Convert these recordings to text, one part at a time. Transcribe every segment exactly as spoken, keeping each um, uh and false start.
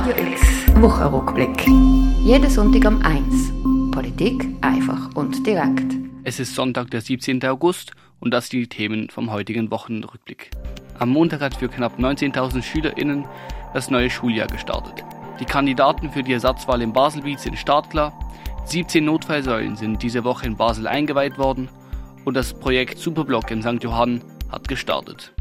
Radio X Wochenrückblick. Jeden Sonntag um eins. Politik einfach und direkt. Es ist Sonntag, der siebzehnten August, und das sind die Themen vom heutigen Wochenrückblick. Am Montag hat für knapp neunzehntausend SchülerInnen das neue Schuljahr gestartet. Die Kandidaten für die Ersatzwahl in Baselbiet sind startklar. siebzehn Notfallsäulen sind diese Woche in Basel eingeweiht worden und das Projekt Superblock in Sankt Johann hat gestartet.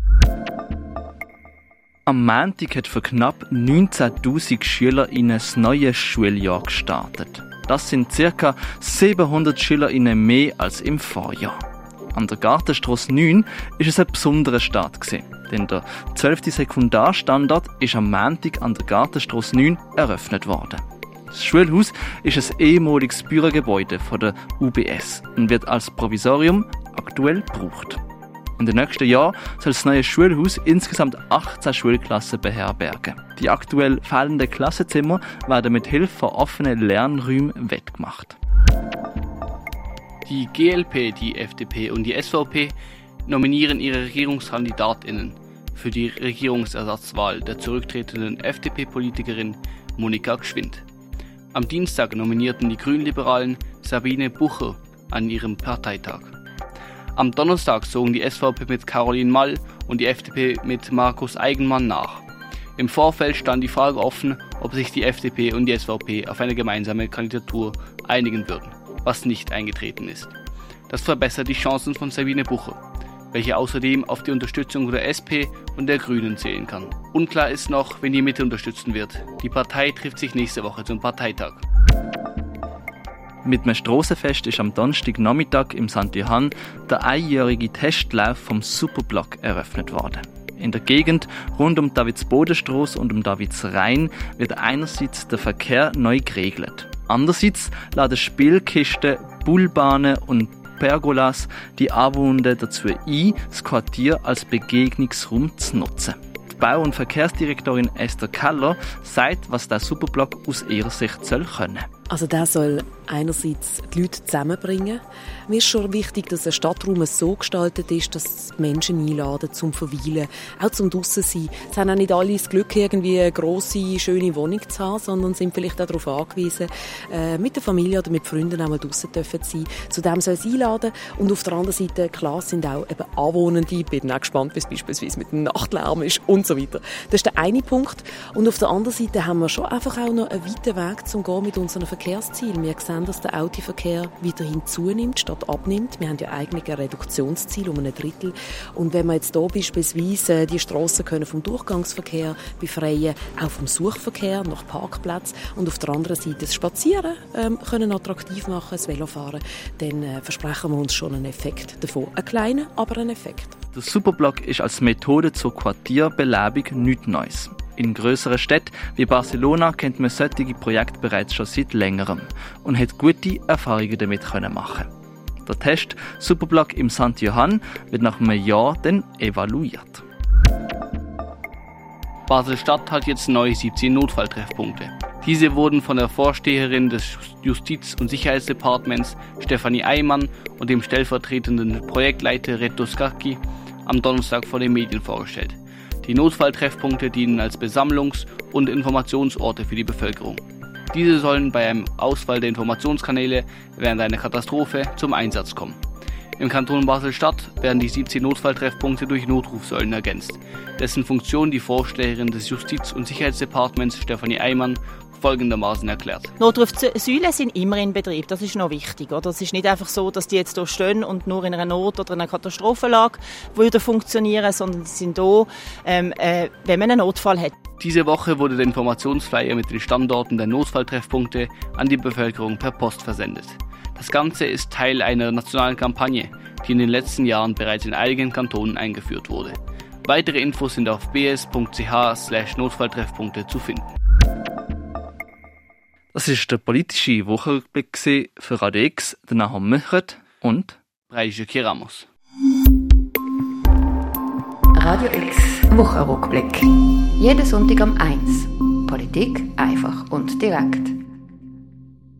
Am Montag hat für knapp neunzehntausend SchülerInnen das neue Schuljahr gestartet. Das sind ca. siebenhundert SchülerInnen mehr als im Vorjahr. An der Gartenstrasse neun war es ein besonderer Start gewesen, denn der zwölfte Sekundarstandard ist am Montag an der Gartenstrasse neun eröffnet worden. Das Schulhaus ist ein ehemaliges Bürogebäude von der U B S und wird als Provisorium aktuell gebraucht. In den nächsten Jahren soll das neue Schulhaus insgesamt achtzehn Schulklassen beherbergen. Die aktuell fehlenden Klassenzimmer werden mit Hilfe von offenen Lernräumen wettgemacht. Die G L P, die F D P und die S V P nominieren ihre RegierungskandidatInnen für die Regierungsersatzwahl der zurücktretenden F D P-Politikerin Monika Gschwind. Am Dienstag nominierten die Grünliberalen Sabine Bucher an ihrem Parteitag. Am Donnerstag zogen die S V P mit Caroline Mall und die F D P mit Markus Eigenmann nach. Im Vorfeld stand die Frage offen, ob sich die F D P und die S V P auf eine gemeinsame Kandidatur einigen würden, was nicht eingetreten ist. Das verbessert die Chancen von Sabine Bucher, welche außerdem auf die Unterstützung der S P und der Grünen zählen kann. Unklar ist noch, wen die Mitte unterstützen wird. Die Partei trifft sich nächste Woche zum Parteitag. Mit einem Strassenfest ist am Donnerstagnachmittag im Sankt Johann der einjährige Testlauf vom Superblock eröffnet worden. In der Gegend rund um Davidsbodenstrasse und um Davidsrhein wird einerseits der Verkehr neu geregelt. Andererseits laden Spielkisten, Bullbahnen und Pergolas die Anwohner dazu ein, das Quartier als Begegnungsraum zu nutzen. Die Bau- und Verkehrsdirektorin Esther Keller sagt, was der Superblock aus ihrer Sicht soll können. Also der soll einerseits die Leute zusammenbringen. Mir ist schon wichtig, dass der Stadtraum so gestaltet ist, dass die Menschen einladen zum Verweilen, auch zum draussen sein. Es haben auch nicht alle das Glück, irgendwie eine grosse, schöne Wohnung zu haben, sondern sind vielleicht auch darauf angewiesen, äh, mit der Familie oder mit Freunden auch mal draussen zu sein. Zu dem soll es einladen. Und auf der anderen Seite, klar, sind auch eben Anwohnende. Ich bin auch gespannt, wie es beispielsweise mit dem Nachtlärm ist und so weiter. Das ist der eine Punkt. Und auf der anderen Seite haben wir schon einfach auch noch einen weiten Weg zum Gehen mit unseren Verkehrszielen. Wir sehen, dass der Autoverkehr weiterhin zunimmt, statt abnimmt. Wir haben ja eigentlich ein Reduktionsziel um ein Drittel. Und wenn wir jetzt hier beispielsweise die Strassen können vom Durchgangsverkehr befreien, auch vom Suchverkehr nach Parkplätzen und auf der anderen Seite das Spazieren ähm, können attraktiv machen, das Velofahren, dann äh, versprechen wir uns schon einen Effekt davon. Einen kleinen, aber einen Effekt. Der Superblock ist als Methode zur Quartierbelebung nichts Neues. In grösseren Städten wie Barcelona kennt man solche Projekte bereits schon seit längerem und hat gute Erfahrungen damit machen. Der Test Superblock im Sankt Johann wird nach einem Jahr dann evaluiert. Basel-Stadt hat jetzt neue siebzehn Notfalltreffpunkte. Diese wurden von der Vorsteherin des Justiz- und Sicherheitsdepartements Stefanie Eimann und dem stellvertretenden Projektleiter Reto Skaki am Donnerstag vor den Medien vorgestellt. Die Notfalltreffpunkte dienen als Besammlungs- und Informationsorte für die Bevölkerung. Diese sollen bei einem Ausfall der Informationskanäle während einer Katastrophe zum Einsatz kommen. Im Kanton Basel-Stadt werden die siebzehn Notfalltreffpunkte durch Notrufsäulen ergänzt, dessen Funktion die Vorsteherin des Justiz- und Sicherheitsdepartements Stefanie Eimann folgendermaßen erklärt. Notrufsäulen sind immer in Betrieb, das ist noch wichtig. Oder? Es ist nicht einfach so, dass die jetzt hier stehen und nur in einer Not- oder einer Katastrophenlage würden funktionieren, sondern sie sind da, ähm, äh, wenn man einen Notfall hat. Diese Woche wurde der Informationsflyer mit den Standorten der Notfalltreffpunkte an die Bevölkerung per Post versendet. Das Ganze ist Teil einer nationalen Kampagne, die in den letzten Jahren bereits in einigen Kantonen eingeführt wurde. Weitere Infos sind auf b s punkt c h slash notfalltreffpunkte zu finden. Das war der politische Wochenrückblick für Radio X, der Nahum Möchert und Breische Kiramos. Radio X Wochenrückblick. Jeden Sonntag um eins. Politik einfach und direkt.